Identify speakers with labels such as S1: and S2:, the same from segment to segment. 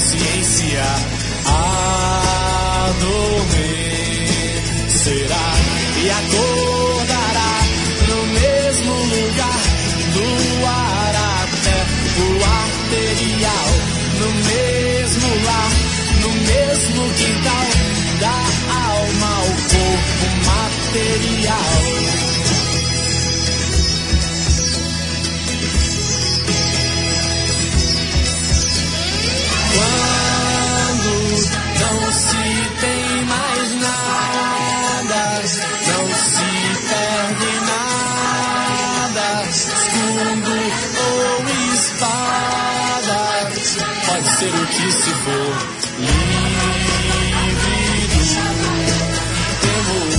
S1: consciência adormecerá e acordará no mesmo lugar do ar até o arterial, no mesmo lar, no mesmo quintal da alma ao corpo material. Quando não se tem mais nada, não se perde nada, escudo ou espada, pode ser o que se for, livre do temor.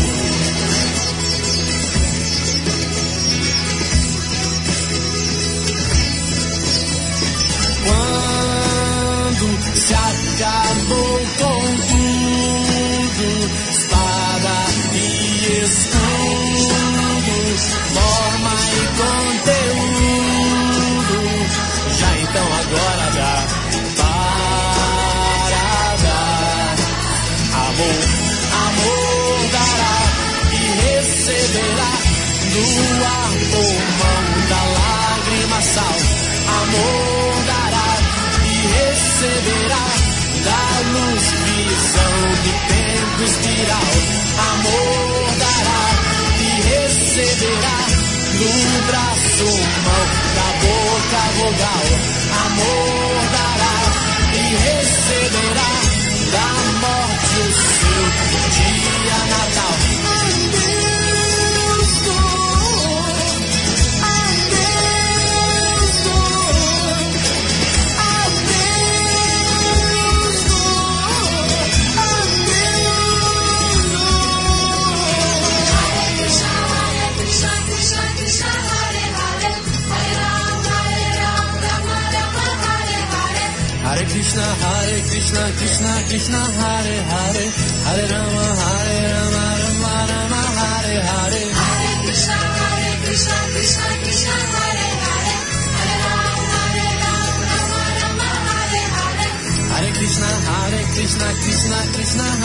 S1: Se acabou com tudo, espada e escudo, forma e conteúdo, já então agora dá para dar amor, amor dará e receberá do ar pulmão da lágrima sal, amor dará receberá da luz visão do tempo espiral, amor dará e receberá do braço mão da boca vogal, amor dará e receberá da morte o seu dia natal. Hare Krishna, Krishna Krishna, Hare Hare, Hare Rama, Rama Rama, Hare Hare. Hare Krishna, Krishna Krishna, Hare Hare, Hare Rama, Rama Rama, Hare Hare. Hare Krishna, Krishna Krishna,